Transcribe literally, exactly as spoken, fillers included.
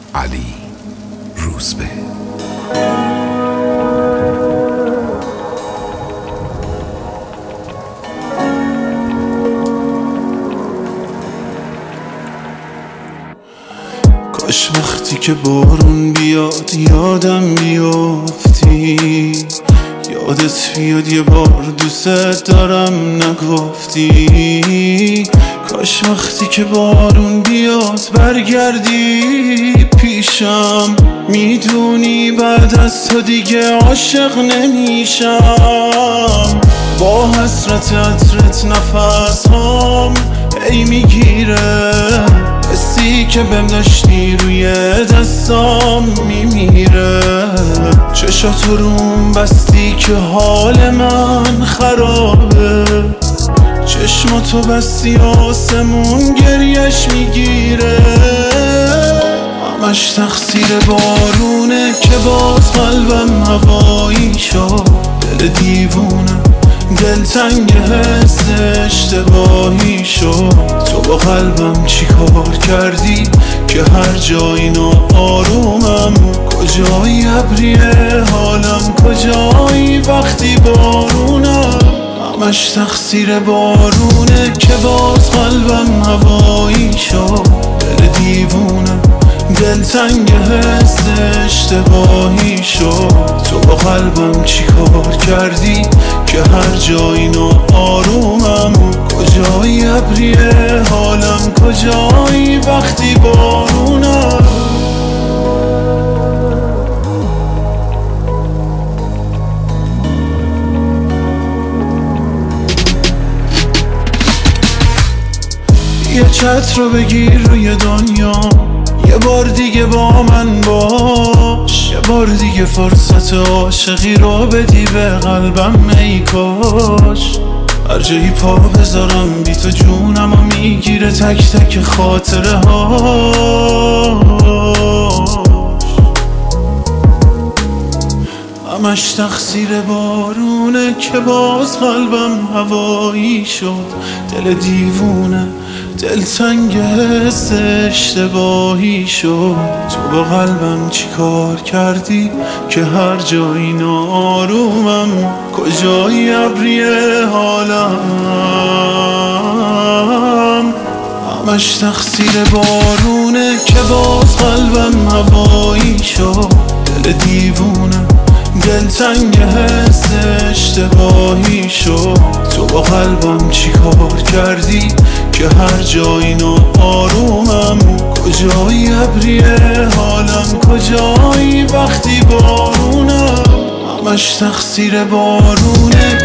علی روزبه. کاش وقتی که بارون بیاد یادم بیافتی، یادت بیاد یه بار دوست دارم نگفتی. کاش وقتی که بارون بیاد برگردی پیشم، میدونی بعد از تو دیگه عاشق نمیشم. با حسرت عطرت نفس هام ای میگیره، حسی که بهم داشتی روی دستام میمیره. چشاتو روم بستی که حال من خرابه، چشماتو بستی آسمون گریش میگیره. همش تقصیر بارونه که باز قلبم هوایی شد. دل دیوونه دلتنگ حس اشتباهی شد. تو با قلبم چی کار کردی که هر جایی ناآرومم؟ کجایی ابریه حالم، کجایی وقتی بارونم؟ همش تقصیر بارونه که باز قلبم هوایی شد. دل دیوونه دلتنگ حس اشتباهی شد. تو با قلبم چی کار کردی که هر جایی ناآرومم؟ کجایی ابریه حالم، کجایی وقتی بارونم؟ یه چتر رو بگیر روی دنیا، یه بار دیگه با من باش. یه بار دیگه فرصت عاشقی رو بدی به قلبم ای کاش. هر جایی پا بذارم بی تو جونم و میگیره تک تک خاطره هاش. همش تقصیر بارونه که باز قلبم هوایی شد. دل دیوونه دلتنگ حس اشتباهی شد. تو با قلبم چی کار کردی که هر جایی ناآرومم؟ کجایی ابریه حالم؟ همش تقصیر بارونه که باز قلبم هوایی شد. دل دیوونه دلتنگ حس اشتباهی شد. تو با قلبم چی کار کردی که هر جایی ناآرومم؟ کجایی ابریه حالم، کجایی وقتی بارونم؟ همش تقصیر بارونه